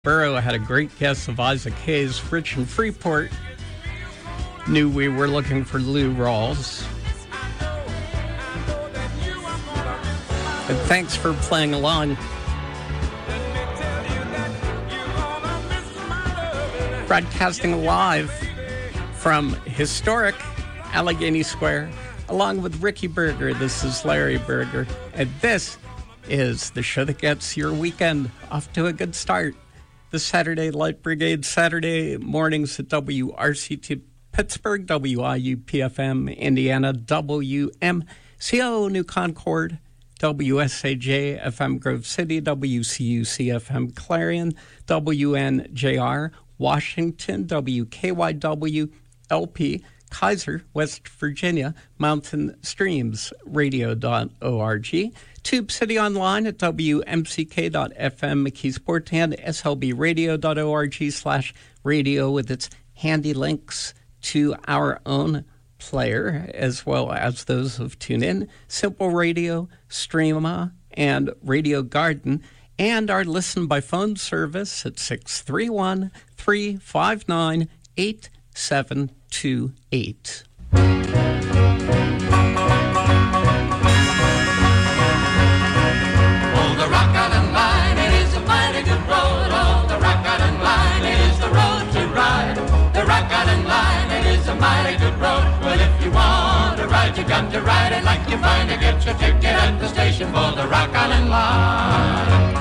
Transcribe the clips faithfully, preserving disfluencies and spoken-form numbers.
Burrow had a great guess of Isaac Hayes. Rich in Freeport knew we were looking for Lou Rawls. And thanks for playing along. Broadcasting live from historic Allegheny Square, along with Ricky Berger. This is Larry Berger, and this is the show that gets your weekend off to a good start. The Saturday Light Brigade, Saturday mornings at W R C T Pittsburgh, W I U P F M Indiana, W M C O New Concord, W S A J F M Grove City, W C U C F M Clarion, W N J R Washington, W K Y W L P Kaiser, West Virginia, Mountain Streams Radio dot org, Tube City Online at W M C K dot F M McKeesport, and S L B Radio dot org slash radio with its handy links to our own player, as well as those of TuneIn, Simple Radio, Streama, and Radio Garden, and our listen by phone service at six three one, three five nine, eight seven two eight. Oh, the Rock Island Line, it is a mighty good road. Oh, the Rock Island Line, it is the road to ride. The Rock Island Line, it is a mighty good road. Well, if you want to ride, you got to ride it like you find to get your ticket at the station for the Rock Island Line.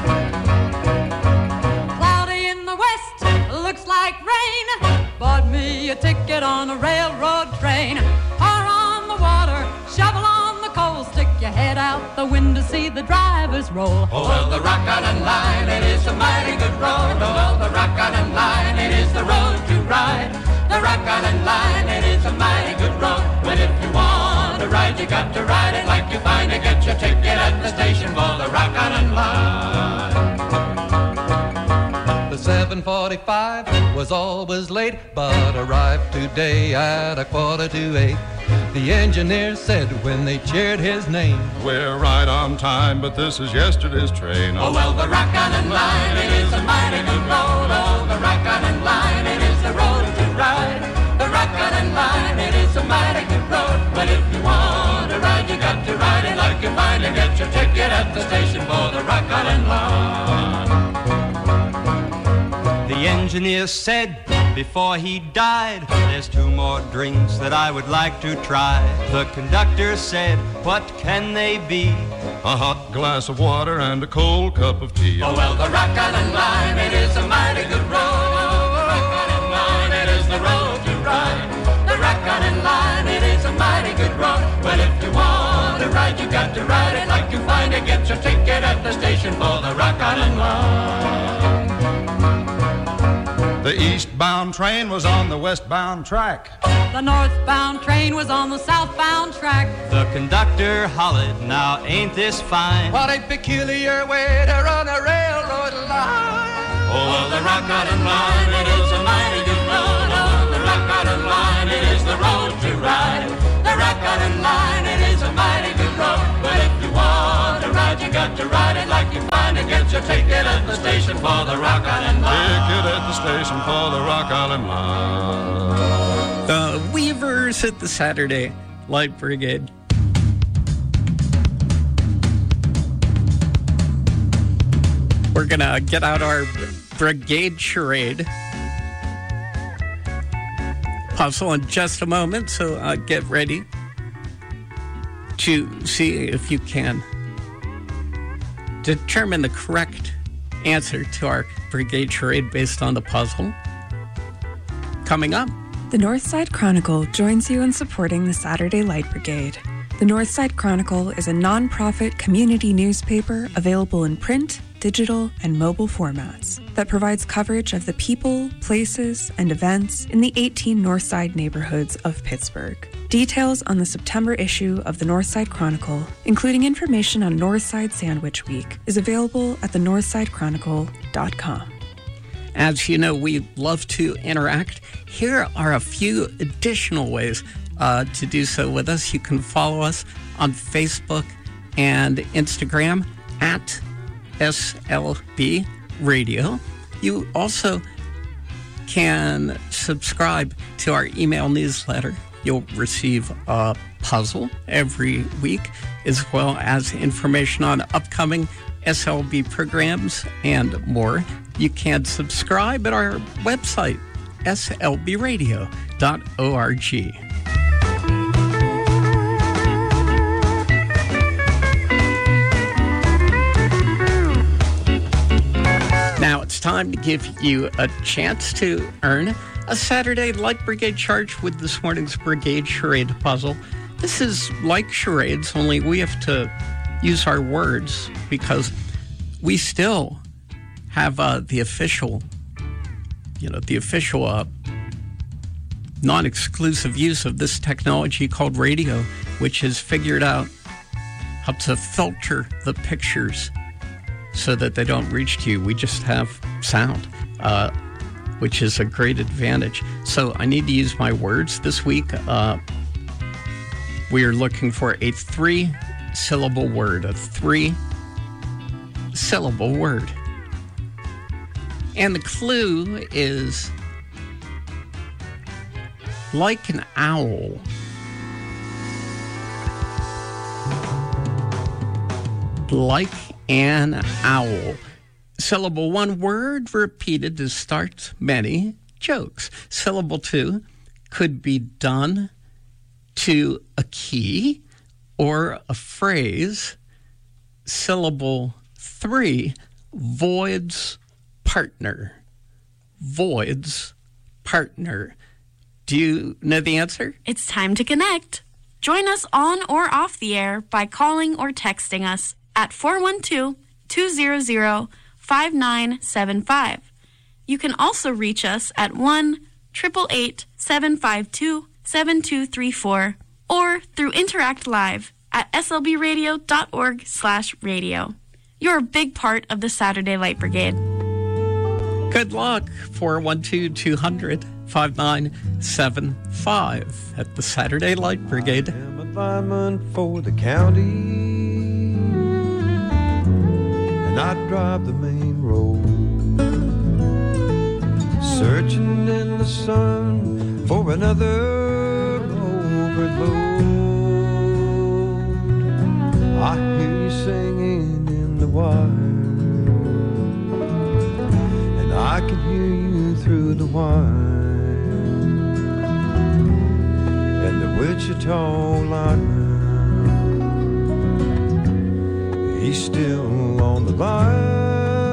Cloudy in the west, looks like rain. Bought me a ticket on a railroad train. Car on the water, shovel on the coal. Stick your head out the window, see the drivers roll. Oh, well, the Rock Island Line, it is a mighty good road. Oh, well, the Rock Island Line, it is the road to ride. The Rock Island Line, it is a mighty good road. But if you want to ride, you got to ride it like you find to get your ticket at the station for the Rock Island Line. The seven forty-five was always late, but arrived today at a quarter to eight. The engineer said when they cheered his name, "We're right on time, but this is yesterday's train." Oh, well, the Rock Island Line, it is a mighty good road. Oh, the Rock Island Line, it is the road to ride. The Rock Island Line, it is a mighty good road. But if you want to ride, you got to ride it like you find to get your ticket at the station for the Rock Island Line. The engineer said before he died, "There's two more drinks that I would like to try." The conductor said, "What can they be?" A hot glass of water and a cold cup of tea. Oh, well, the Rock Island Line, it is a mighty good road. Oh, the Rock Island Line, it is the road to ride. The Rock Island Line, it is a mighty good road. Well, if you want to ride, you got to ride it like you find to get your ticket at the station for the Rock Island Line. The eastbound train was on the westbound track. The northbound train was on the southbound track. The conductor hollered, "Now ain't this fine?" what a peculiar way to run a railroad line. Oh, well, the Rock Island Line, it is a mighty good road. Oh, the Rock Island Line, it is the road to ride. The Rock Island Line, it is a mighty good road. But if you want to ride, you got to ride it like you find to get your ticket at the station for the Rock Island Line. Ticket at the station for the Rock Island Line. The Weavers at the Saturday Light Brigade. We're going to get out our brigade charade puzzle in just a moment, so uh, get ready to see if you can determine the correct answer to our brigade charade based on the puzzle. Coming up, the Northside Chronicle joins you in supporting the Saturday Light Brigade. The Northside Chronicle is a non-profit community newspaper available in print, digital, and mobile formats that provides coverage of the people, places, and events in the eighteen Northside neighborhoods of Pittsburgh. Details on the September issue of the Northside Chronicle, including information on Northside Sandwich Week, is available at the northside chronicle dot com. As you know, we love to interact. Here are a few additional ways uh, to do so with us. You can follow us on Facebook and Instagram at S L B Radio. You also can subscribe to our email newsletter. You'll receive a puzzle every week, as well as information on upcoming S L B programs and more. You can subscribe at our website, S L B radio dot org. Now it's time to give you a chance to earn a Saturday Light Brigade charge with this morning's Brigade Charade puzzle. This is like charades, only we have to use our words because we still have uh, the official, you know, the official uh, non-exclusive use of this technology called radio, which has figured out how to filter the pictures so that they don't reach to you. We just have sound, uh, which is a great advantage. So I need to use my words this week. Uh, we are looking for a three-syllable word, a three-syllable word. And the clue is like an owl. Like an owl. Syllable one, word repeated to start many jokes. Syllable two could be done to a key or a phrase. Syllable three, voids partner. Voids partner. Do you know the answer? It's time to connect. Join us on or off the air by calling or texting us at four one two, two zero zero, five nine seven five. You can also reach us at one, eight eight eight, seven five two, seven two three four or through Interact Live at S L B radio dot org slash radio. You're a big part of the Saturday Light Brigade. Good luck. four one two, two hundred, five nine seven five at the Saturday Light Brigade. I am a lineman for the county, and I drive the main road, searching in the sun for another overload. I hear you singing in the wire, and I can hear you through the wire, and the Wichita lineman, he's still on the line.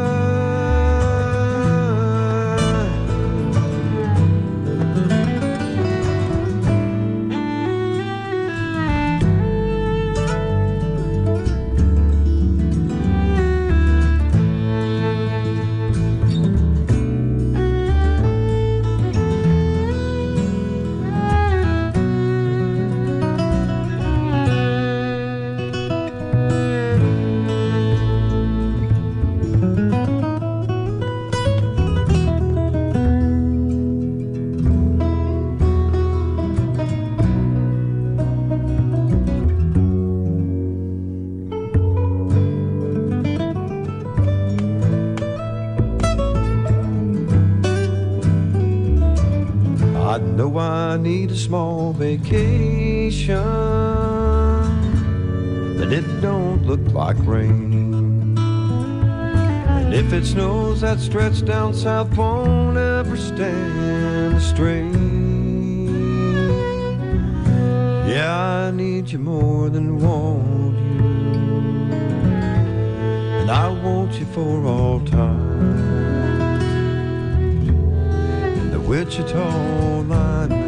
I need a small vacation, and it don't look like rain. And if it snows, that stretch down south won't ever stand the strain. Yeah, I need you more than want you, and I want you for all time. And the Wichita lineman,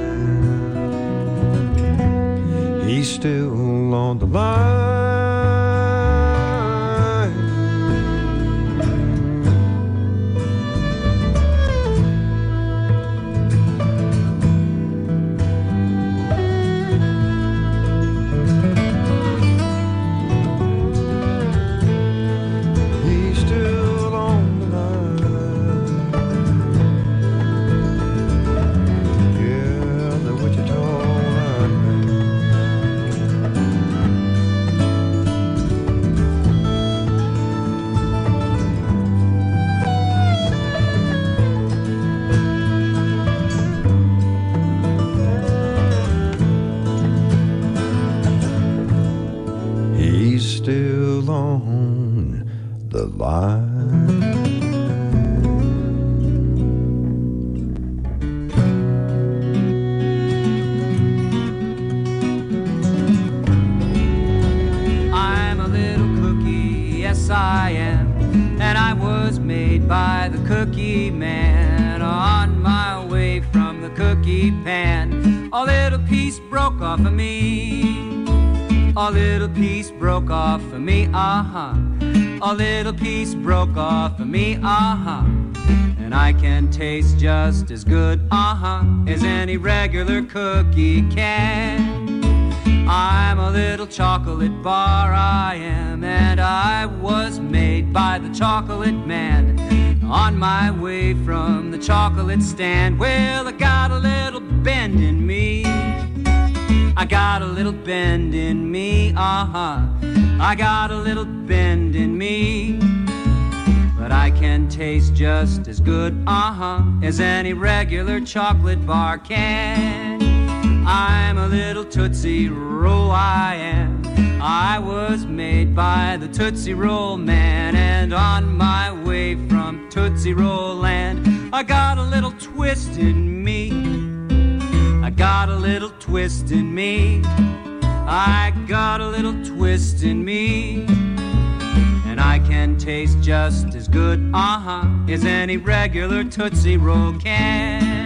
he's still on the line. He's still on the line. Yeah, the Wichita lineman. lie. I am, and I was made by the cookie man. On my way from the cookie pan, a little piece broke off of me. A little piece broke off of me, uh-huh. A little piece broke off of me, uh-huh. And I can taste just as good, uh-huh, as any regular cookie can. I'm a little chocolate bar, I am, and I was made by the chocolate man. On my way from the chocolate stand, well, I got a little bend in me. I got a little bend in me, uh-huh. I got a little bend in me. But I can taste just as good, uh-huh, as any regular chocolate bar can. I'm a little Tootsie Roll, I am. I was made by the Tootsie Roll man. And on my way from Tootsie Roll land, I got a little twist in me. I got a little twist in me. I got a little twist in me. And I can taste just as good, uh-huh, as any regular Tootsie Roll can.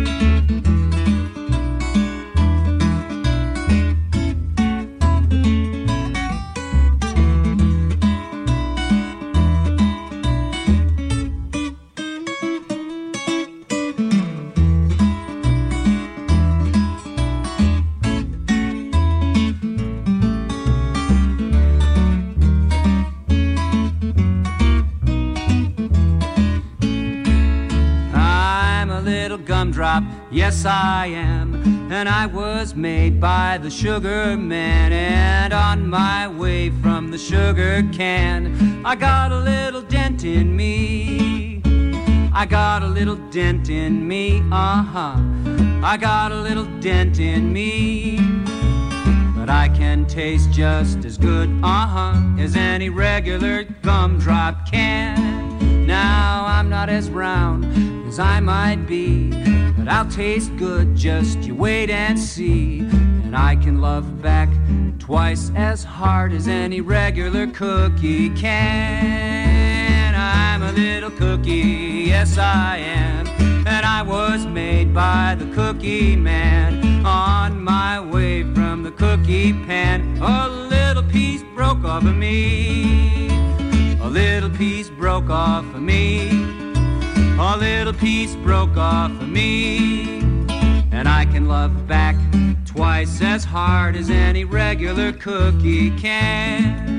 Gumdrop, yes I am, and I was made by the sugar man. And on my way from the sugar can, I got a little dent in me. I got a little dent in me, uh-huh. I got a little dent in me. But I can taste just as good, uh-huh, as any regular gumdrop can. Now I'm not as round as I might be, but I'll taste good, just you wait and see. And I can love back twice as hard as any regular cookie can. I'm a little cookie, yes I am, and I was made by the cookie man. On my way from the cookie pan, a little piece broke off of me. A little piece broke off of me. A little piece broke off of me. And I can love back twice as hard as any regular cookie can.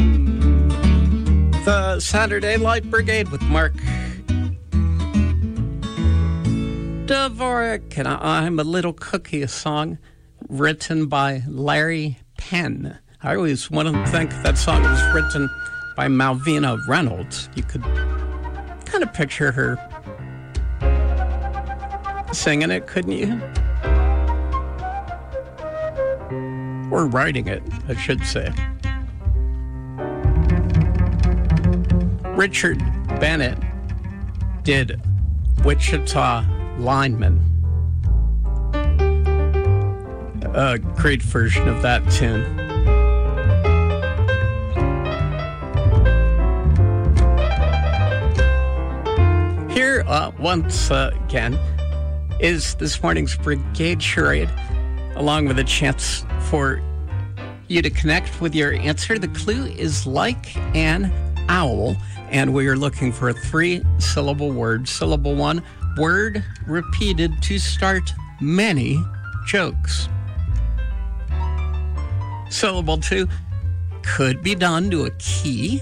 The Saturday Light Brigade with Mark Dvorak and I'm a Little Cookie, a song written by Larry Penn. I always want to think that song was written by Malvina Reynolds. You could kind of picture her singing it, couldn't you? Or writing it, I should say. Richard Bennett did Wichita Lineman. A great version of that tune. Here, uh, once uh, again, is this morning's Brigade Charade, along with a chance for you to connect with your answer. The clue is like an owl, and we are looking for a three-syllable word. Syllable one, word repeated to start many jokes. Syllable two, could be done to a key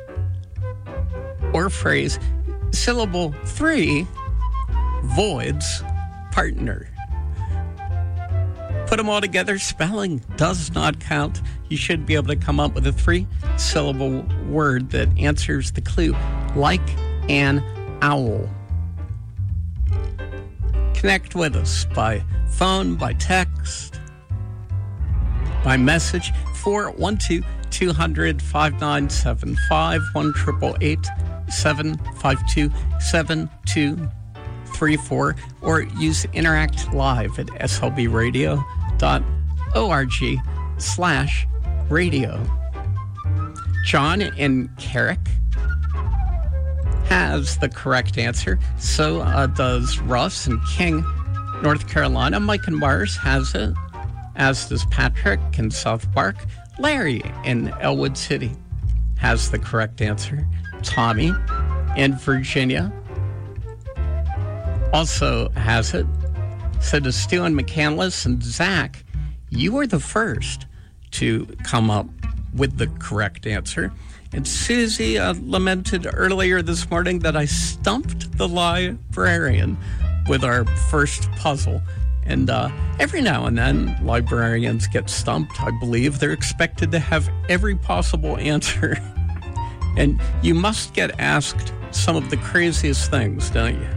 or phrase. Syllable three, voids partner. Put them all together, spelling does not count. You should be able to come up with a three-syllable word that answers the clue, like an owl. Connect with us by phone, by text, by message, four one two, two hundred, five nine seven five, one eight eight eight, seven five two, seven two three four, or use Interact Live at slbradio dot org slash radio. John in Carrick has the correct answer. So uh, does Russ in King, North Carolina. Mike in Mars has it, as does Patrick in South Park. Larry in Elwood City has the correct answer. Tommy in Virginia also has it. So does Stu in McCandless. And Zach, you were the first to come up with the correct answer. And Susie uh, lamented earlier this morning that I stumped the librarian with our first puzzle. And uh, every now and then, librarians get stumped. I believe they're expected to have every possible answer. And you must get asked some of the craziest things, don't you?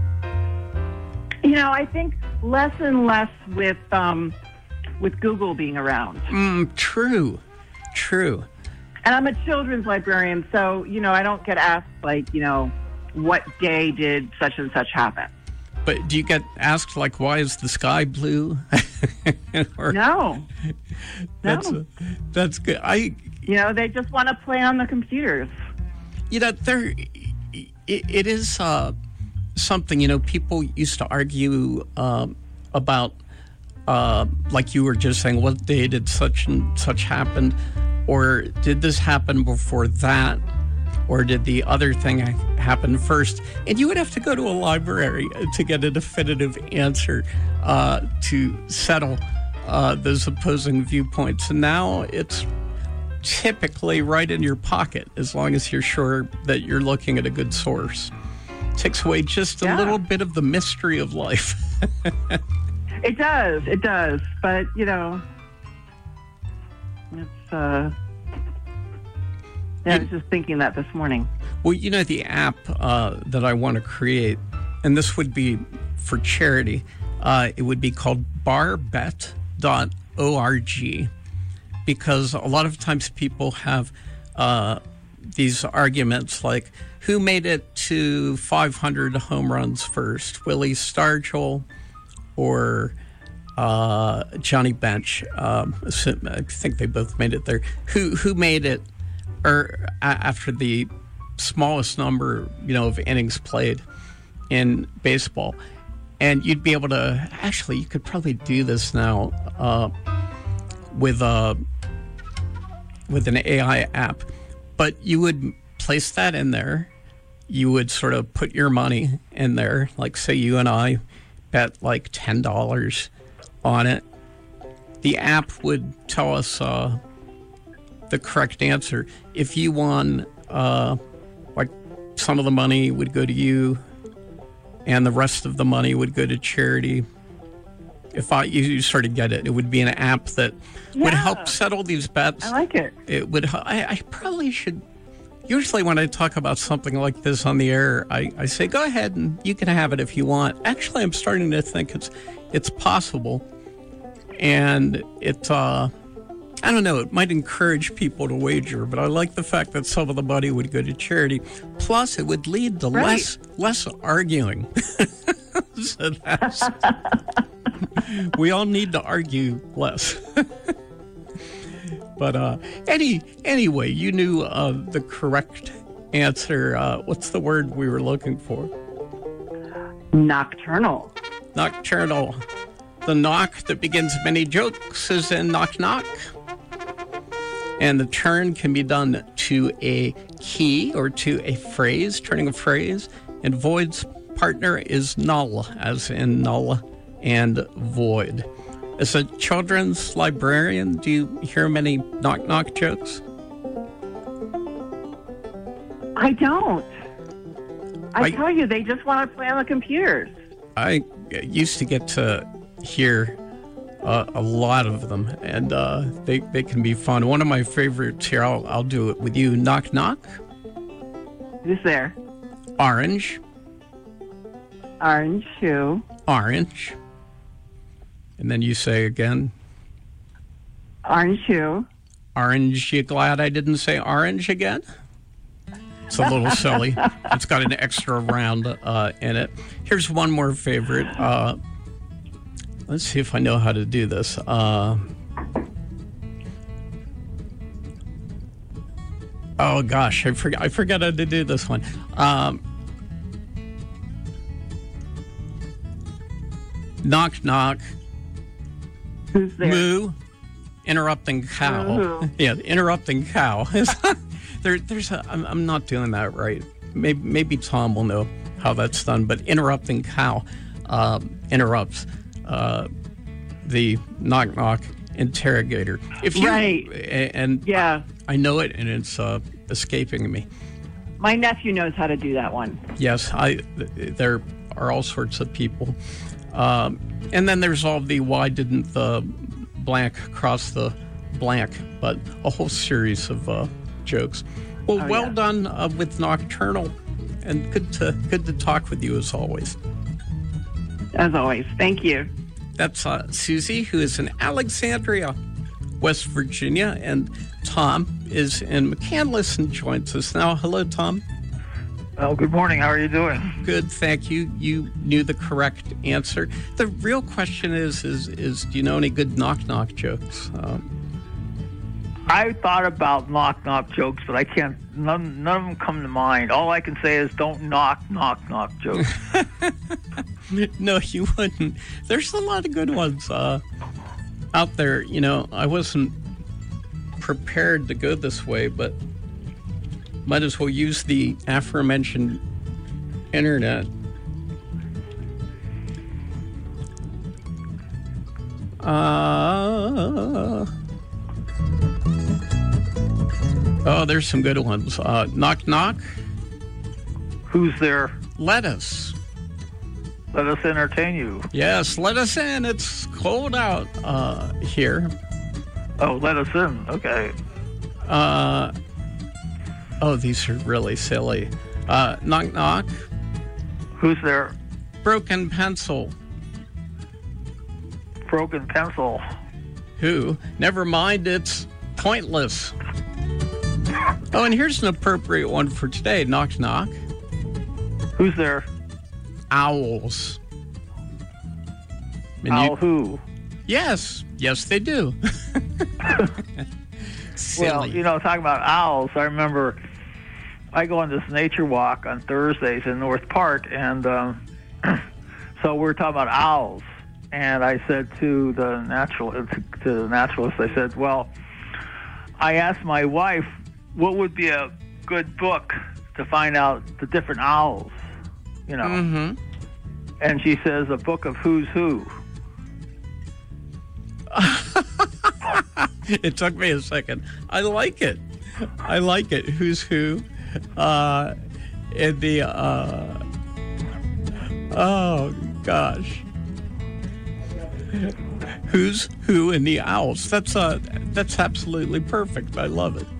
You know, I think less and less with um, with Google being around. Mm, true, true. And I'm a children's librarian, so, you know, I don't get asked, like, you know, what day did such and such happen? But do you get asked, like, why is the sky blue? or, no. That's, no. That's good. I, you know, they just want to play on the computers. You know, there, it, it is uh, something, you know, people used to argue um, about, uh, like you were just saying, what day did such and such happen? Or did this happen before that? Or did the other thing happen first? And you would have to go to a library to get a definitive answer uh, to settle uh, those opposing viewpoints. And now it's typically right in your pocket, as long as you're sure that you're looking at a good source. It takes away just a yeah. little bit of the mystery of life. It does, it does. But, you know, it's... Uh... Yeah, I was just thinking that this morning. Well, you know, the app uh, that I want to create, and this would be for charity, uh, it would be called bar bet dot org, because a lot of times people have uh, these arguments like, who made it to five hundred home runs first, Willie Stargell or uh, Johnny Bench? Um, I think they both made it there. Who who made it? Or after the smallest number, you know, of innings played in baseball. And you'd be able to, actually, you could probably do this now uh, with a, with an A I app. But you would place that in there. You would sort of put your money in there. Like, say you and I bet like ten dollars on it. The app would tell us... Uh, the correct answer. If you won, uh, like some of the money would go to you and the rest of the money would go to charity. If I, you, you sort of get it, it would be an app that yeah. would help settle these bets. I like it. It would, I, I probably should, usually when I talk about something like this on the air, I, I say, go ahead and you can have it if you want. Actually, I'm starting to think it's, it's possible. And it, uh, I don't know, it might encourage people to wager, but I like the fact that some of the money would go to charity. Plus, it would lead to right. less less arguing. So that's, we all need to argue less. But uh, any anyway, you knew uh, the correct answer. Uh, what's the word we were looking for? Nocturnal. Nocturnal. The knock that begins many jokes is in knock knock. And the turn can be done to a key or to a phrase, turning a phrase. And void's partner is null, as in null and void. As a children's librarian, do you hear many knock-knock jokes? I don't. I, I tell you, they just want to play on the computers. I used to get to hear Uh, a lot of them, and uh, they, they can be fun. One of my favorites here, I'll, I'll do it with you. Knock, knock. Who's there? Orange. Orange who? Orange. And then you say again. Orange who? Orange, you glad I didn't say orange again? It's a little silly. It's got an extra round uh, in it. Here's one more favorite. Uh, let's see if I know how to do this. Uh, oh, gosh. I forgot, I forgot how to do this one. Um, knock, knock. Who's there? Moo. Interrupting cow. Moo. Yeah, interrupting cow. there, there's a, I'm, I'm not doing that right. Maybe, maybe Tom will know how that's done, but interrupting cow uh, interrupts uh, the knock knock interrogator. If you, right. And yeah. I, I know it, and it's uh, escaping me. My nephew knows how to do that one. Yes, I. There are all sorts of people. Um, and then there's all the why didn't the blank cross the blank, but a whole series of uh, jokes. Well, oh, well yeah. done uh, with Nocturnal, and good to good to talk with you as always. As always, thank you. That's uh, Susie, who is in Alexandria, West Virginia, and Tom is in McCandless and joins us now. Hello, Tom. Oh, good morning. How are you doing? Good, thank you. You knew the correct answer. The real question is, is, is do you know any good knock-knock jokes? Um, I thought about knock-knock jokes, but I can't, none, none of them come to mind. All I can say is don't knock, knock-knock jokes. No, you wouldn't. There's a lot of good ones uh, out there. You know, I wasn't prepared to go this way, but might as well use the aforementioned internet. Uh, oh, there's some good ones. Uh, knock, knock. Who's there? Let us. Let us entertain you. Yes, let us in. It's cold out uh, here. Oh, let us in. Okay. Uh, oh, these are really silly. Uh, knock, knock. Who's there? Broken pencil. Broken pencil. Who? Never mind, it's pointless. Oh, and here's an appropriate one for today. Knock, knock. Who's there? Owls. And Owl you, who? Yes. Yes, they do. Well, you know, talking about owls, I remember I go on this nature walk on Thursdays in North Park, and um, so we were talking about owls. And I said to the natural to, to the naturalist, I said, well, I asked my wife what would be a good book to find out the different owls, you know. Mm-hmm. And she says, a book of who's who. It took me a second. I like it. I like it. Who's who? Uh, in the, uh, oh, gosh. Who's who in the owls? That's uh, that's absolutely perfect. I love it.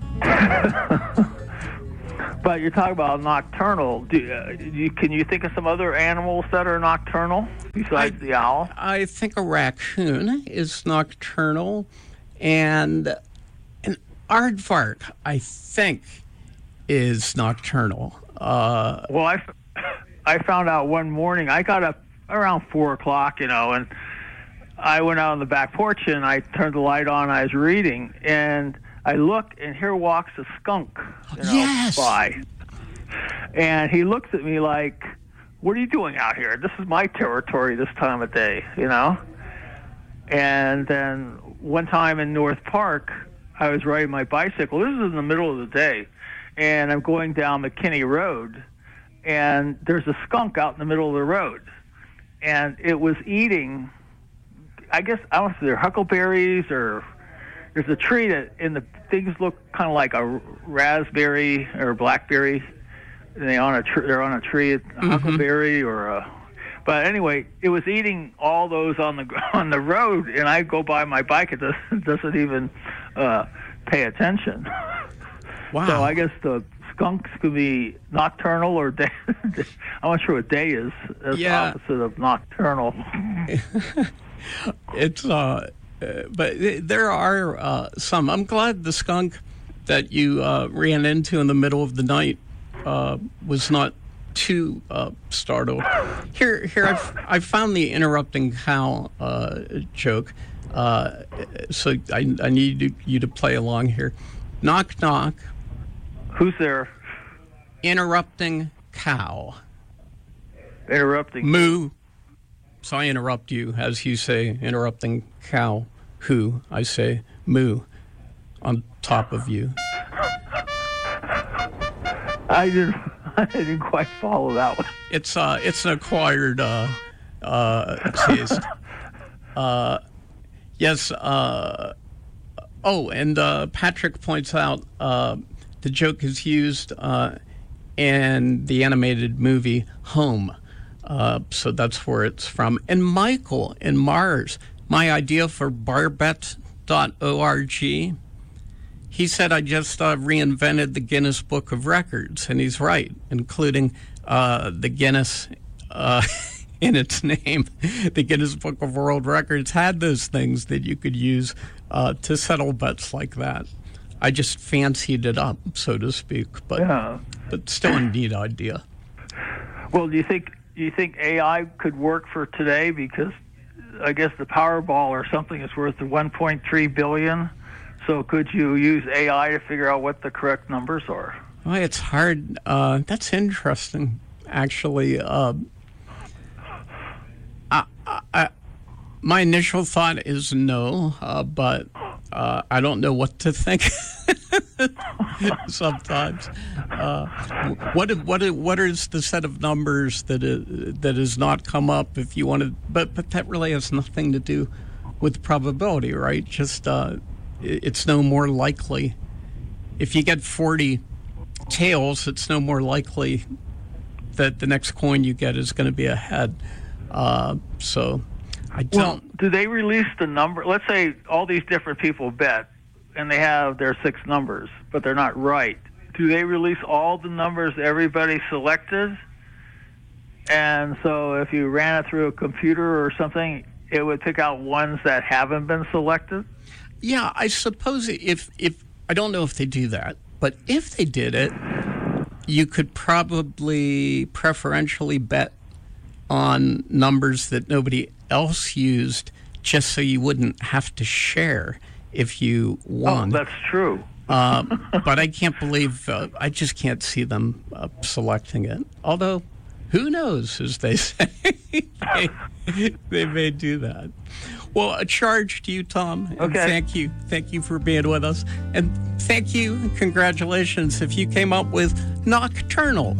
But you're talking about nocturnal. Do, uh, do you, can you think of some other animals that are nocturnal besides I, the owl? I think a raccoon is nocturnal, and an aardvark, I think, is nocturnal. Uh, well, I, I found out one morning. I got up around four o'clock, you know, and I went out on the back porch and I turned the light on. I was reading, and I look, and here walks a skunk, you know, yes. by. And he looks at me like, what are you doing out here? This is my territory this time of day, you know? And then one time in North Park, I was riding my bicycle. This is in the middle of the day, and I'm going down McKinney Road, and there's a skunk out in the middle of the road. And it was eating, I guess, I don't know if they're huckleberries or... There's a tree that, and the things look kind of like a raspberry or a blackberry. And they on a tr- they're on a tree, a mm-hmm. huckleberry or a. But anyway, it was eating all those on the on the road, and I go by my bike. It doesn't, doesn't even uh, pay attention. Wow. So I guess the skunks could be nocturnal or day. I'm not sure what day is. That's yeah. opposite of nocturnal. It's uh. uh, but there are uh, some. I'm glad the skunk that you uh, ran into in the middle of the night uh, was not too uh, startled. Here, here, I've, I found the interrupting cow uh, joke. Uh, so I, I need you, you to play along here. Knock, knock. Who's there? Interrupting cow. Interrupting. Moo. So I interrupt you, as you say, interrupting cow. Who? I say moo. On top of you. I didn't. I didn't quite follow that one. It's uh, it's an acquired uh, uh, taste. uh, yes. Uh, oh, and uh, Patrick points out uh, the joke is used uh, in the animated movie Home. Uh, so that's where it's from. And Michael in Mars, my idea for barbet dot org, he said, I just uh, reinvented the Guinness Book of Records. And he's right, including uh, the Guinness uh, in its name. The Guinness Book of World Records had those things that you could use uh, to settle bets like that. I just fancied it up, so to speak, but, yeah. but still a neat idea. Well, do you think... Do you think A I could work for today? Because I guess the Powerball or something is worth one point three billion dollars. So could you use A I to figure out what the correct numbers are? Well, it's hard. Uh, that's interesting, actually. Uh, I, I, my initial thought is no, uh, but uh, I don't know what to think. Sometimes, uh, what what what is the set of numbers that is, that has not come up? If you want to, but but that really has nothing to do with probability, right? Just uh, it's no more likely. If you get forty tails, it's no more likely that the next coin you get is going to be a head. Uh, so I don't. Well, do they release the number? Let's say all these different people bet, and they have their six numbers, but they're not right. Do they release all the numbers everybody selected? And so if you ran it through a computer or something, it would pick out ones that haven't been selected? Yeah, I suppose if, if I don't know if they do that, but if they did it, you could probably preferentially bet on numbers that nobody else used just so you wouldn't have to share if you won. Oh, that's true. uh, but I can't believe, uh, I just can't see them uh, selecting it. Although, who knows, as they say. they, they may do that. Well, a charge to you, Tom. And okay. Thank you. Thank you for being with us. And thank you, congratulations, if you came up with Nocturnal.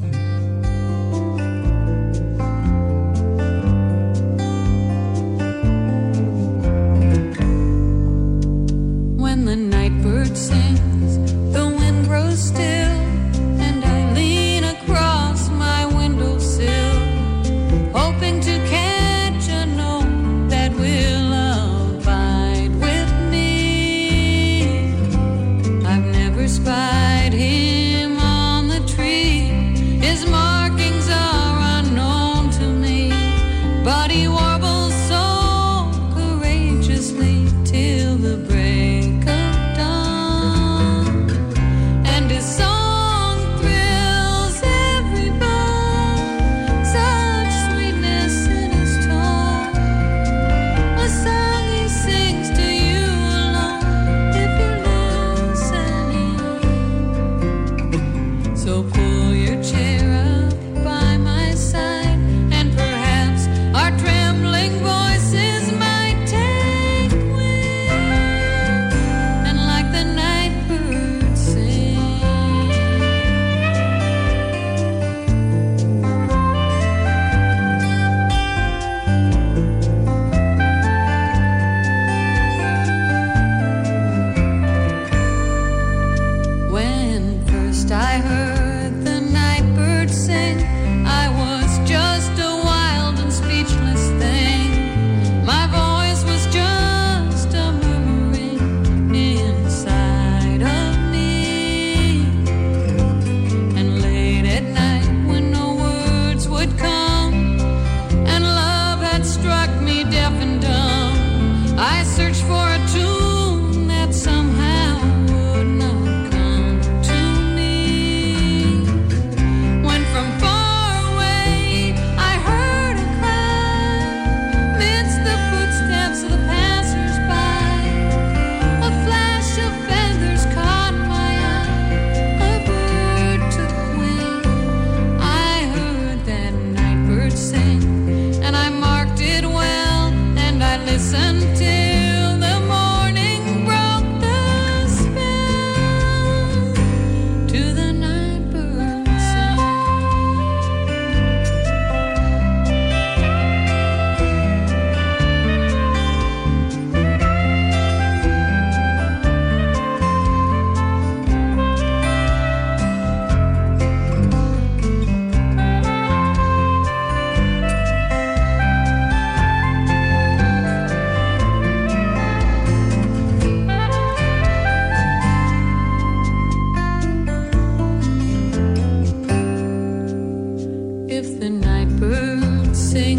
When the night bird sings, the wind grows still, and I lean across my windowsill, hoping to catch a note that will abide with me. I've never spied him on the tree, his markings are unknown to me, but he warbles so courageously till the break. Struck me deaf and dumb. I searched for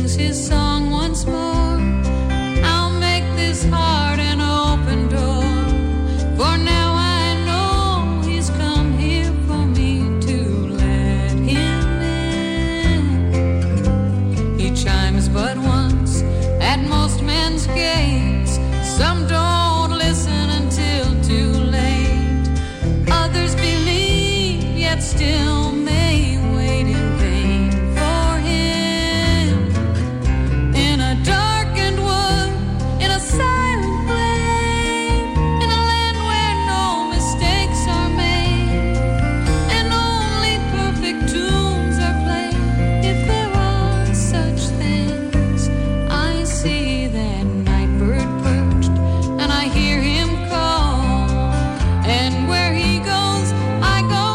sings his song once more. I'll make this heart an open door. For now I know he's come here for me to let him in. He chimes but once at most men's gates. Some don't listen until too late. Others believe yet still may wait in vain for him. In a darkened wood, in a silent glade, in a land where no mistakes are made, and only perfect tunes are played. If there are such things, I see that night bird perched, and I hear him call, and where he goes, I go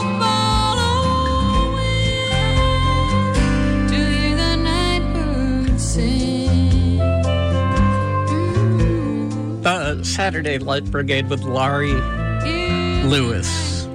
following to hear the night bird sing. The Saturday Light Brigade with Laurie Lewis.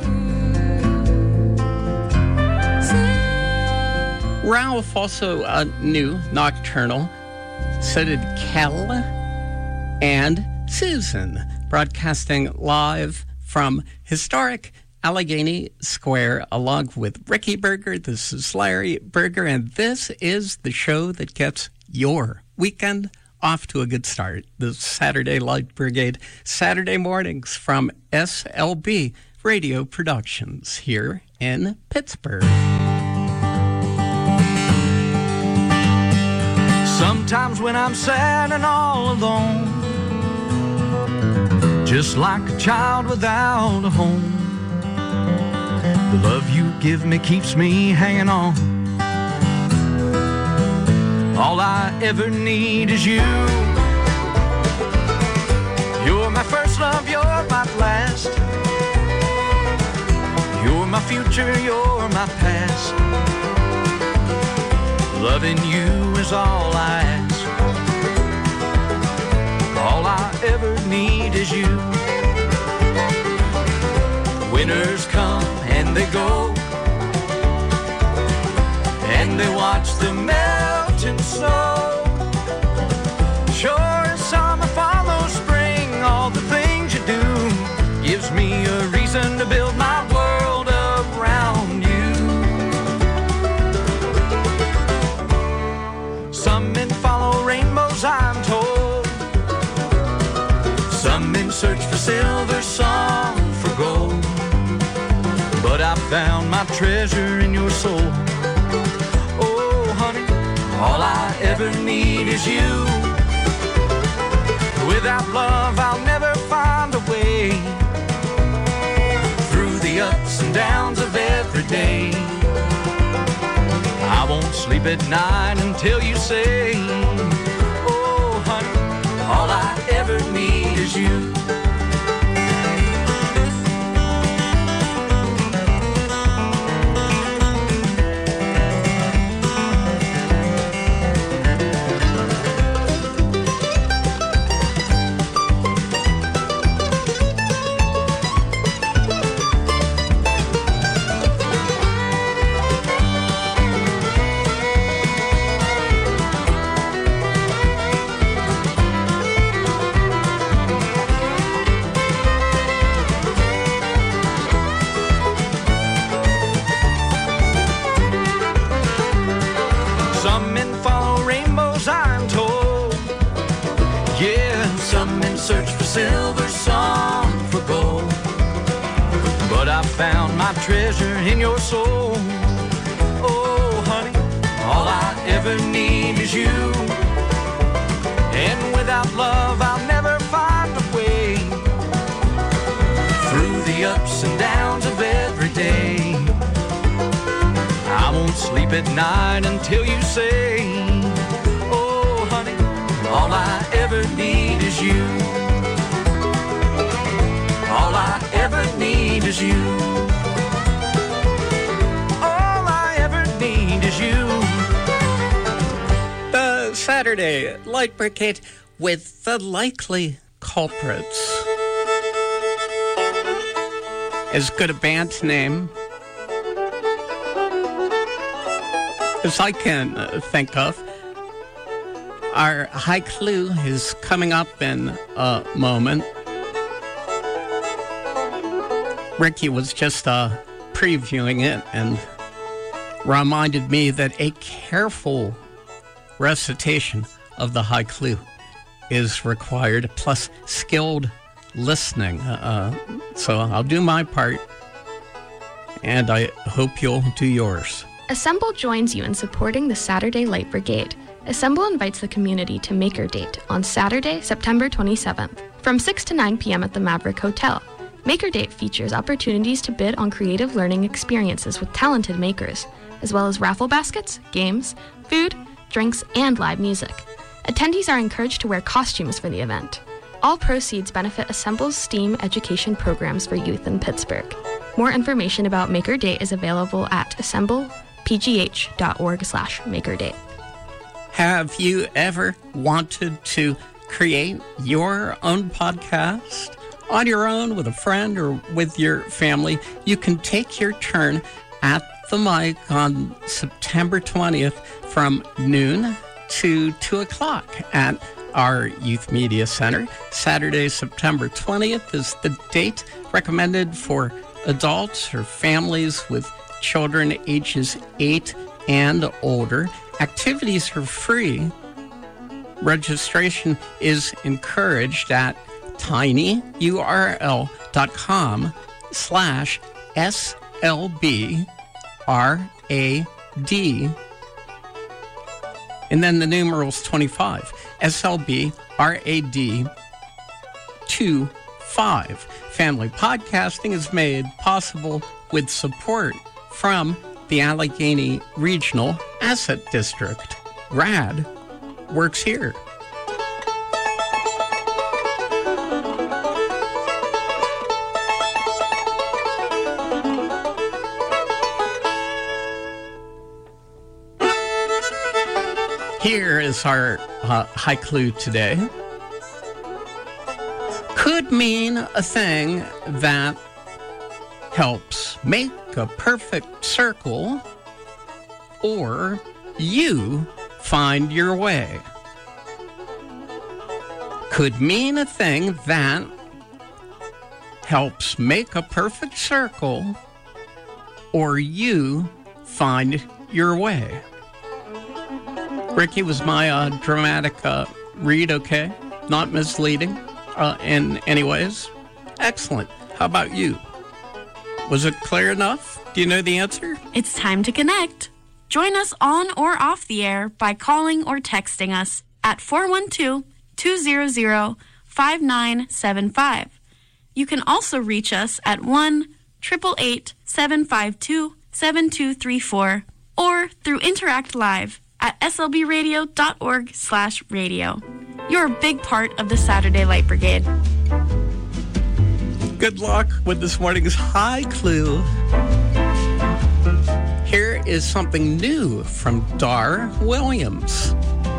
Ralph also uh, new Nocturnal. So did Kel and Susan, broadcasting live from historic Allegheny Square, along with Ricky Berger. This is Larry Berger, and this is the show that gets your weekend off to a good start. The Saturday Light Brigade, Saturday mornings from S L B Radio Productions here in Pittsburgh. Sometimes when I'm sad and all alone, just like a child without a home, the love you give me keeps me hanging on. All I ever need is you. You're my first love, you're my last. You're my future, you're my past. Loving you is all I ask. All I ever need is you. Winners come and they go, and they watch the melting snow. Sure as summer follows spring, all the things you do gives me a reason to build my world around you. Some men follow rainbows, I'm told. Some men search for silver, some for gold. But I found my treasure in your soul. Oh, honey, all I ever need is you. Without love, I'll never find a way through the ups and downs of every day. I won't sleep at night until you say, oh, honey, all I ever need is you. Search for silver, some for gold. But I found my treasure in your soul. Oh, honey, all I ever need is you. And without love, I'll never find a way through the ups and downs of every day. I won't sleep at night until you say, oh, honey, all I ever need is you. All I ever need is you. All I ever need is you. The Saturday Light Brigade with The Likely Culprits. As good a band name as I can uh, think of. Our high clue is coming up in a moment. Ricky was just uh, previewing it and reminded me that a careful recitation of the high clue is required, plus skilled listening. Uh, so I'll do my part, and I hope you'll do yours. Assemble joins you in supporting the Saturday Light Brigade. Assemble invites the community to Maker Date on Saturday, September twenty-seventh, from six to nine p.m. at the Maverick Hotel. Maker Date features opportunities to bid on creative learning experiences with talented makers, as well as raffle baskets, games, food, drinks, and live music. Attendees are encouraged to wear costumes for the event. All proceeds benefit Assemble's STEAM education programs for youth in Pittsburgh. More information about Maker Date is available at assemblepgh.org slash makerdate. Have you ever wanted to create your own podcast on your own with a friend or with your family? You can take your turn at the mic on September twentieth from noon to two o'clock at our Youth Media Center. Saturday, September twentieth is the date recommended for adults or families with children ages eight and older. Activities are free. Registration is encouraged at tinyurl.com slash SLBRAD. And then the numerals twenty-five. S L B R A D twenty-five. Family podcasting is made possible with support from the Allegheny Regional Asset District. R A D works here. Here is our uh, high clue today. Could mean a thing that helps make a perfect circle, or you find your way. Could mean a thing that helps make a perfect circle, or you find your way. Ricky, was my uh, dramatic uh, read okay? Not misleading uh, in any ways? Excellent. How about you? Was it clear enough? Do you know the answer? It's time to connect. Join us on or off the air by calling or texting us at four one two, two zero zero, five nine seven five. You can also reach us at one, eight eight eight, seven five two, seven two three four or through Interact Live at slbradio.org slash radio. You're a big part of the Saturday Light Brigade. Good luck with this morning's high clue. Here is something new from Dar Williams.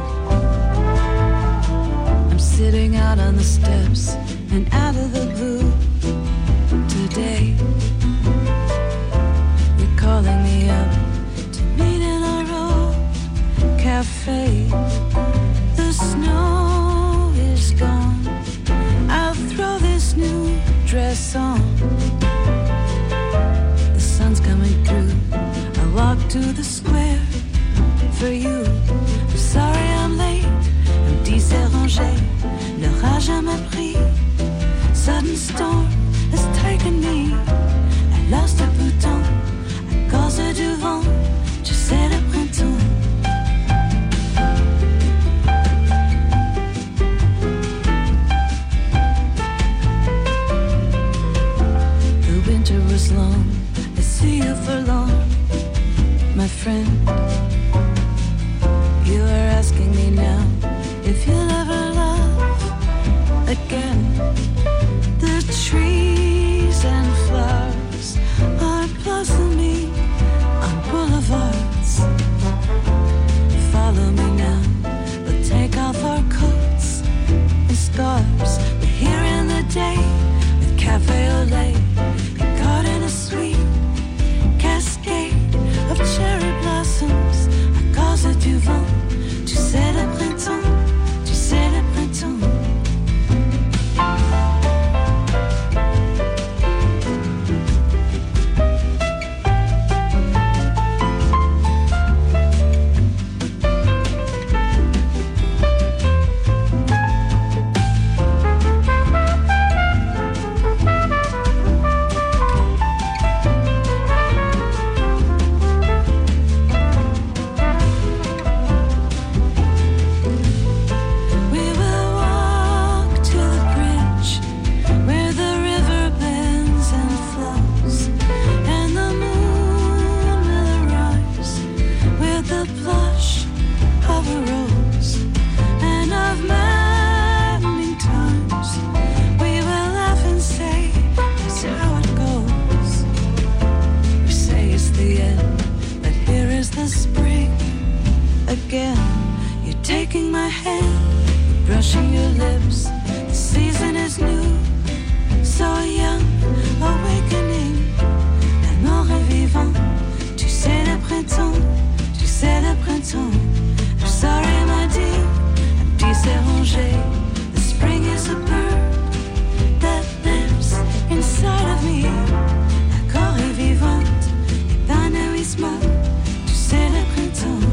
I'm sitting out on the steps and out of the blue today. You're calling me up to meet in our old cafe. The snow is gone. I'll throw this new dress on. The sun's coming through. I walk to the square for you. I'm sorry I'm late. I'm désarrangé. Le rage m'a pris. Sudden storm has taken me. I lost a bouton à cause du vent. Je sais le printemps. Was long, I see you for long, my friend. You are asking me now if you'll ever love again. The tree taking my hand, brushing your lips. The season is new, so young, awakening. Un an revivant, tu sais le printemps, tu sais le printemps. I'm sorry, my dear, un petit s'éranger. The spring is a bird that lives inside of me. La corps est vivante, épanouissement, tu sais le printemps.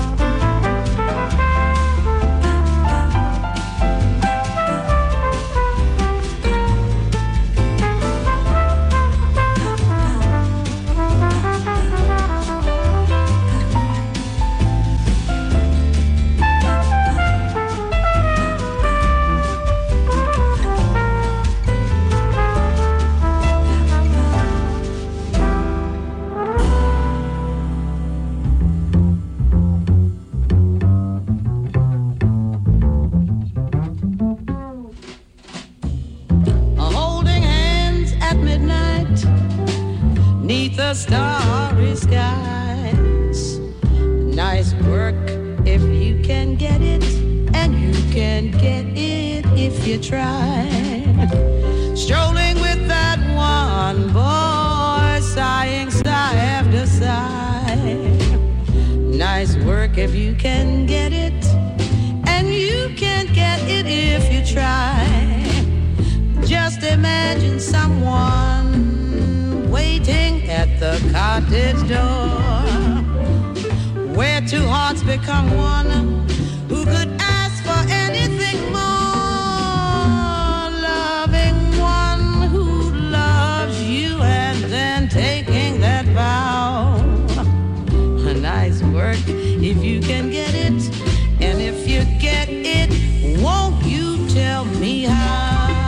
The starry skies. Nice work if you can get it, and you can get it if you try. Strolling with that one boy, sighing sigh after sigh. Nice work if you can get it, and you can get it if you try. Just imagine someone waiting at the cottage door, where two hearts become one. Who could ask for anything more? Loving one who loves you and then taking that vow. A nice work if you can get it, and if you get it, won't you tell me how?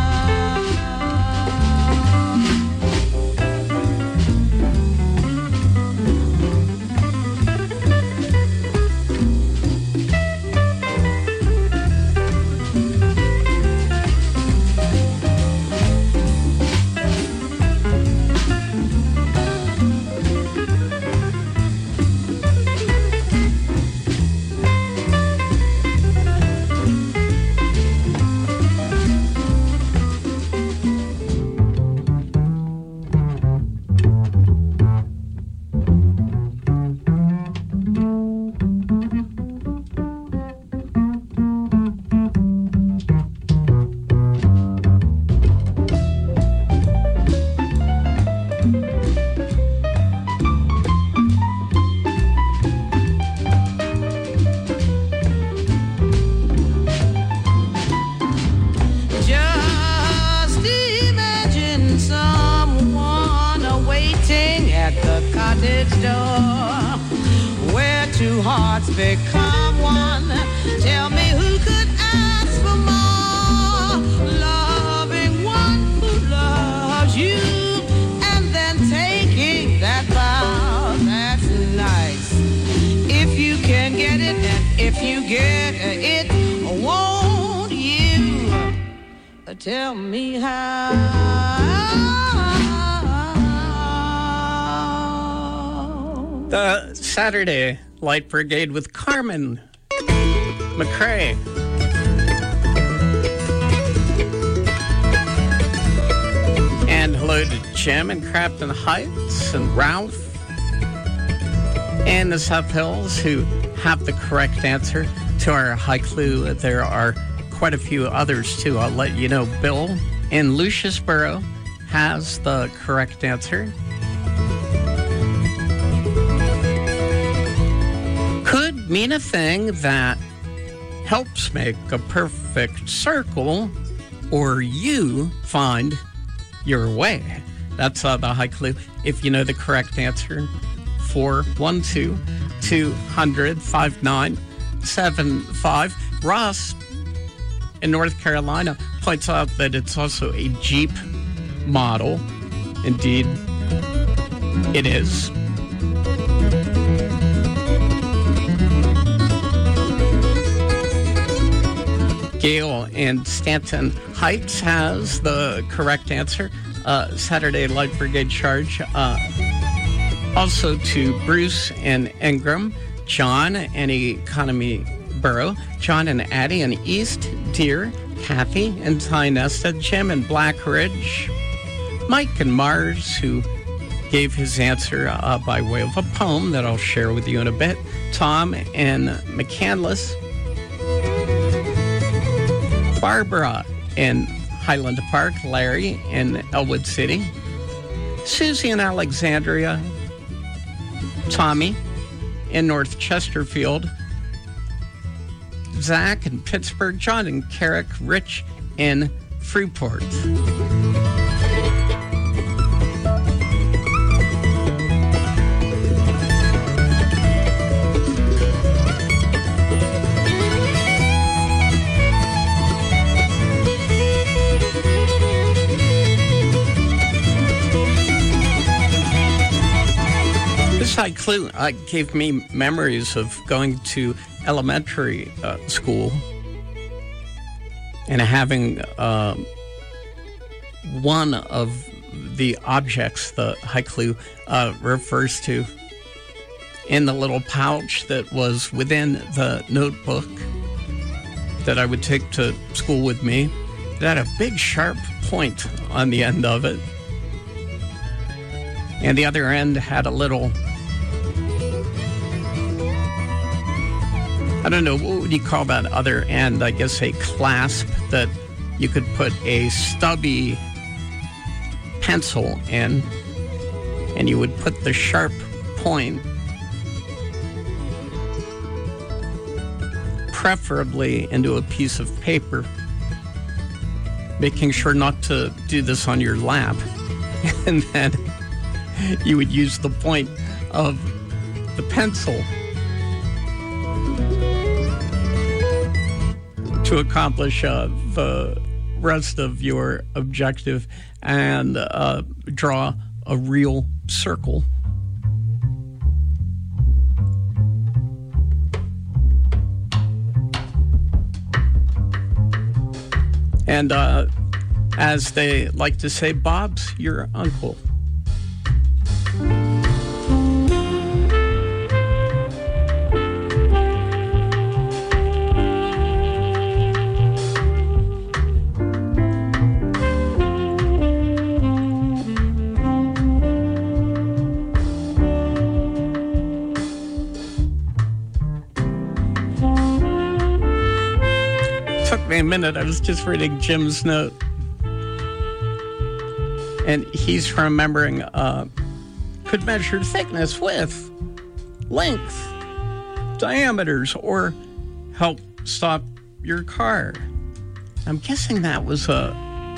Become one. Tell me who could ask for more? Loving one who loves you and then taking that vow. That's nice. If you can get it, and if you get it, won't you tell me how? The Saturday Light Brigade with Carmen McRae. And hello to Jim in Crafton Heights and Ralph and the South Hills who have the correct answer to our high clue. There are quite a few others too. I'll let you know. Bill in Luciusboro has the correct answer. Could mean a thing that helps make a perfect circle, or you find your way. That's uh, the high clue. If you know the correct answer, four one two, two hundred, five nine seven five. Ross in North Carolina points out that it's also a Jeep model. Indeed, it is. Gail in Stanton Heights has the correct answer. Uh, Saturday Light Brigade charge. Uh, also to Bruce and Ingram, John and Economy Borough, John and Addie in East Deer, Kathy in Tynesta, Jim in Black Ridge, Mike in Mars, who gave his answer uh, by way of a poem that I'll share with you in a bit, Tom in McCandless, Barbara in Highland Park, Larry in Elwood City, Susie in Alexandria, Tommy in North Chesterfield, Zach in Pittsburgh, John in Carrick, Rich in Freeport. This clue uh, gave me memories of going to elementary uh, school and having uh, one of the objects the haiku uh, refers to in the little pouch that was within the notebook that I would take to school with me. It had a big sharp point on the end of it, and the other end had a little, I don't know, what would you call that other end? I guess a clasp that you could put a stubby pencil in, and you would put the sharp point, preferably into a piece of paper, making sure not to do this on your lap. And then you would use the point of the pencil to accomplish uh, the rest of your objective and uh, draw a real circle. And uh, as they like to say, Bob's your uncle. A minute. I was just reading Jim's note, and he's remembering uh, could measure thickness, width, length, diameters, or help stop your car. I'm guessing that was a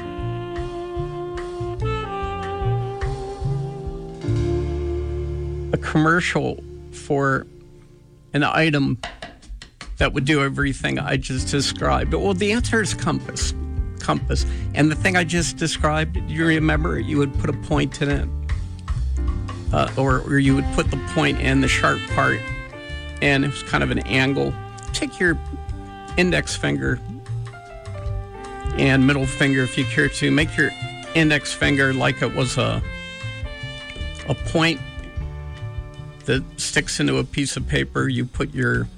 a commercial for an item that would do everything I just described. Well, the answer is compass. Compass. And the thing I just described, do you remember? You would put a point in it, uh, or, or you would put the point in the sharp part, and it was kind of an angle. Take your index finger and middle finger, if you care to, make your index finger like it was a a point that sticks into a piece of paper. You put your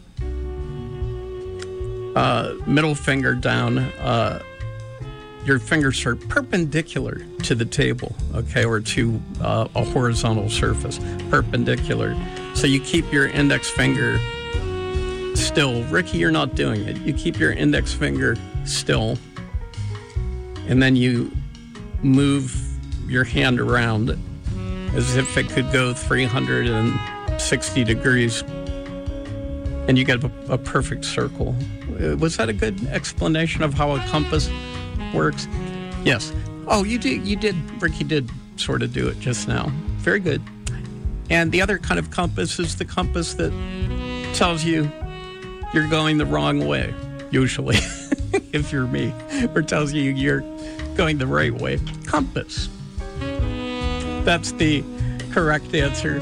Uh, middle finger down, uh, your fingers are perpendicular to the table, okay, or to uh, a horizontal surface, perpendicular. So you keep your index finger still. Ricky, you're not doing it. You keep your index finger still, and then you move your hand around as if it could go three hundred sixty degrees, and you get a, a perfect circle. Was that a good explanation of how a compass works? Yes. Oh, you did. You did. Ricky did sort of do it just now. Very good. And the other kind of compass is the compass that tells you you're going the wrong way, usually, if you're me, or tells you you're going the right way. Compass. That's the correct answer.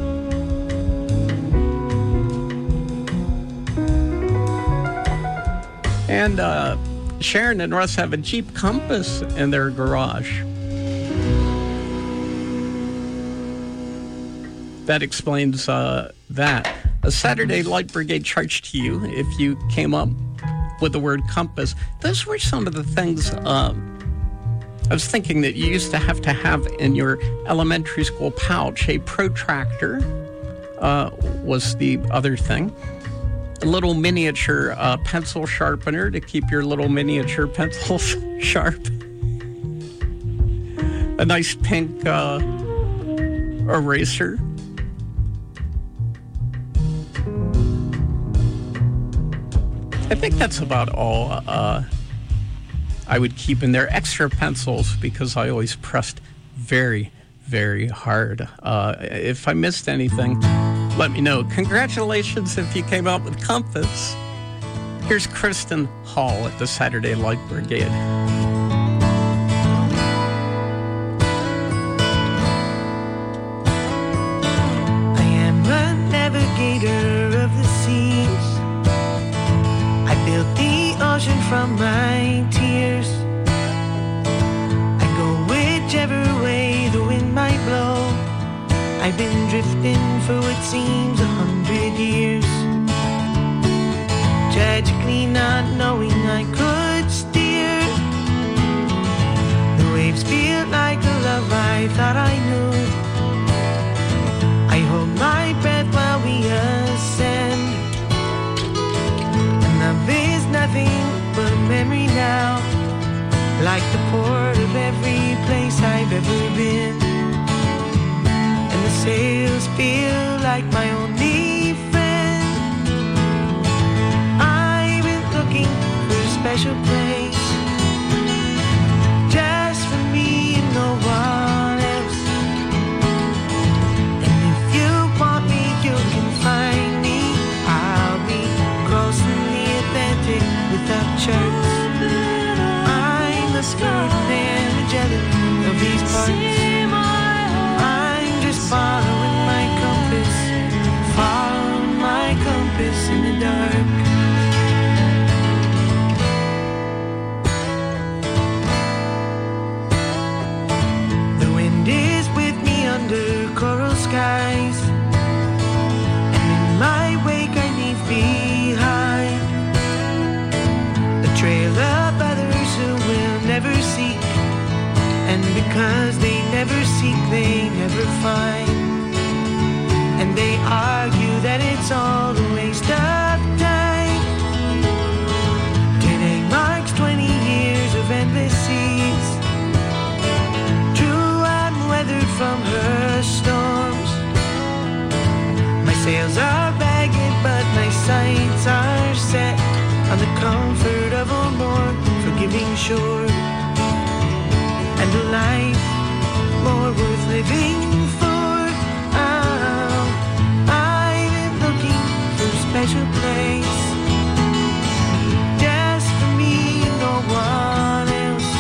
And uh, Sharon and Russ have a Jeep Compass in their garage. That explains uh, that. A Saturday Light Brigade charge to you if you came up with the word compass. Those were some of the things um, I was thinking that you used to have to have in your elementary school pouch. A protractor uh, was the other thing. A little miniature uh, pencil sharpener to keep your little miniature pencils sharp. A nice pink uh, eraser. I think that's about all uh, I would keep in there. Extra pencils, because I always pressed very, very hard. Uh, if I missed anything, let me know. Congratulations if you came out with compass. Here's Kristen Hall at the Saturday Light Brigade. I am a navigator of the seas. I built the ocean from my tears. I go whichever way the wind might blow. I've been drifting for what seems a hundred years, tragically not knowing I could steer. The waves feel like a love I thought I knew. I hold my breath while we ascend, and love is nothing but a memory now, like the port of every place I've ever been. And the sails feel like my only friend. I've been looking for a special place, just for me and no one else. And if you want me, you can find me. I'll be crossing the Atlantic without charts. I'm the Ferdinand Magellan of these parts. Following my compass, following my compass in the dark. The wind is with me under coral skies, and in my wake I leave behind a trail of others who will never seek. And because they never seek, they never find. And they argue that it's all a waste of time. Today marks twenty years of endless seas. True, I'm weathered from her storms. My sails are ragged, but my sights are set on the comfort of a more forgiving shore, and a life more worth living for. Oh, I've been looking for a special place, just for me and no one else.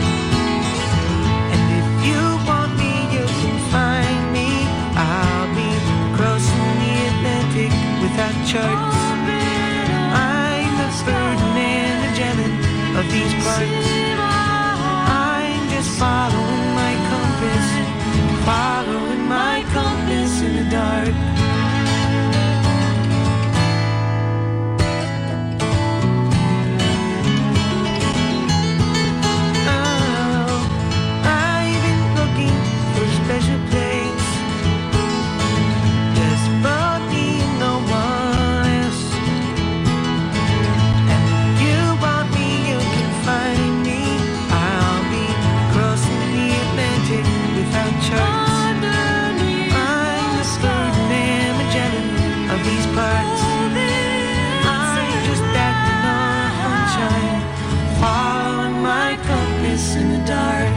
And if you want me, you can find me. I'll be crossing the Atlantic without charts. I'm the Ferdinand Magellan of these parts. Following my compass, following my compass in the dark. Oh, I've been looking for a special place, just for me and no one else. And if you want me, you can find me. Without charts, I'm the Ferdinand Magellan of these parts. I'm just acting on sunshine, following my compass in the dark.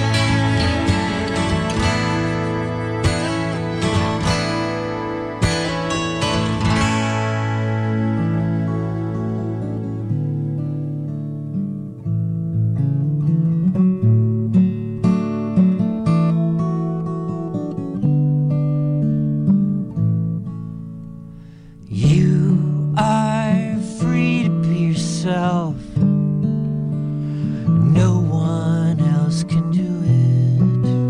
No one else can do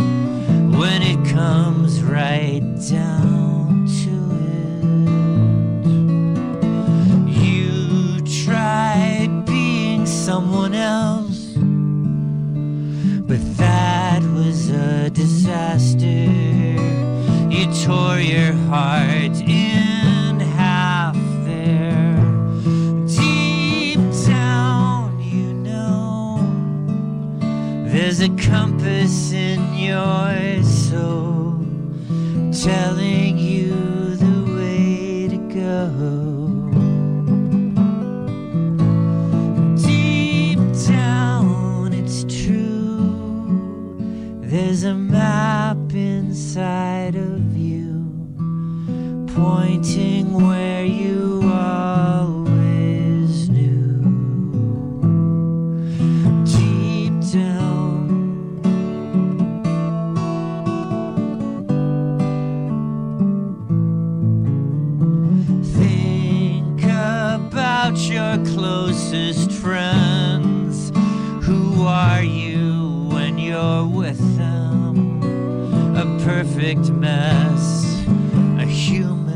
it when it comes right down to it. someone else. But that was a disaster. You tore your heart in half there. Deep down, you know, there's a compass in your soul telling you the way to go. Deep down, it's true, there's a map inside of you pointing where you always knew. Deep down, think about your closest friends. Who are you when you're with them? A perfect mess, a human.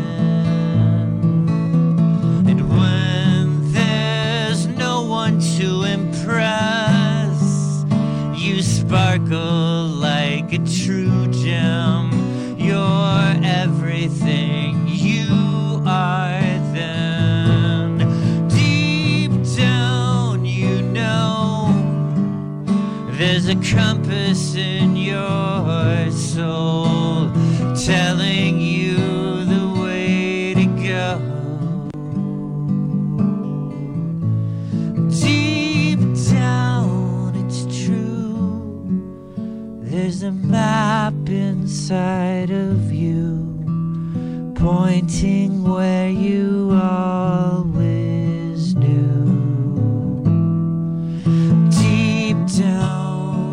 And when there's no one to impress, you sparkle like a true gem. You're everything you are then. Deep down, you know, there's a compass in your soul telling you the way to go. Deep down, it's true, there's a map inside of you pointing where you always knew. Deep down,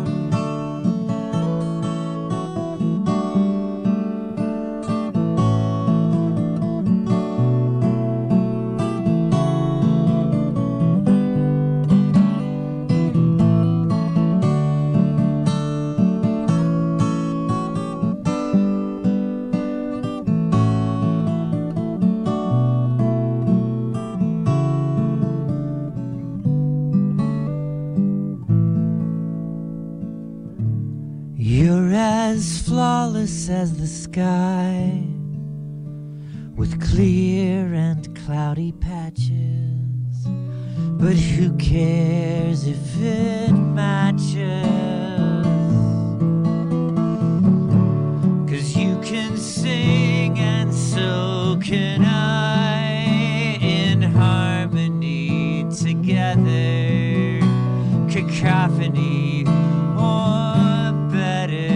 you're as flawless as the sky, with clear and cloudy patches. But who cares if it matches? 'Cause you can sing and so can I, in harmony together, cacophony or better.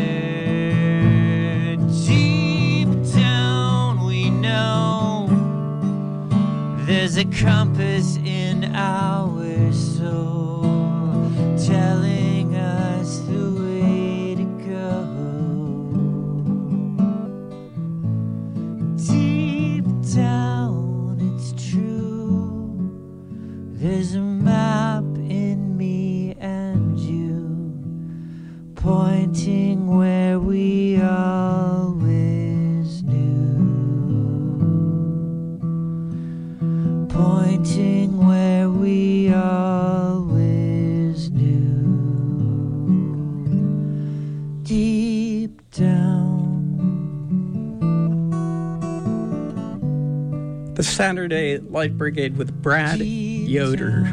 Deep down we know there's a compass in our soul telling us the way to go. Deep down, it's true, there's a map in me and you pointing where we always knew. Pointing where we always knew. Deep down. The Saturday Light Brigade with Brad Yoder.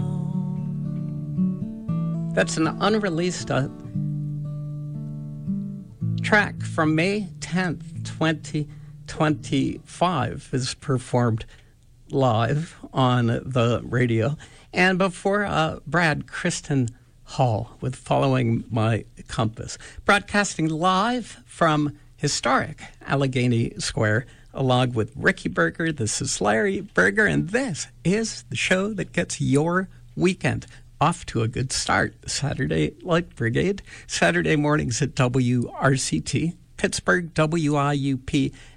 That's an unreleased uh, track from May tenth, twenty twenty-five. Is performed live on the radio. And before uh, Brad, Kristen Hall with Following My Compass. Broadcasting live from historic Allegheny Square, along with Ricky Berger. This is Larry Berger, and this is the show that gets your weekend off to a good start. Saturday Light Brigade, Saturday mornings at W R C T, Pittsburgh W I U P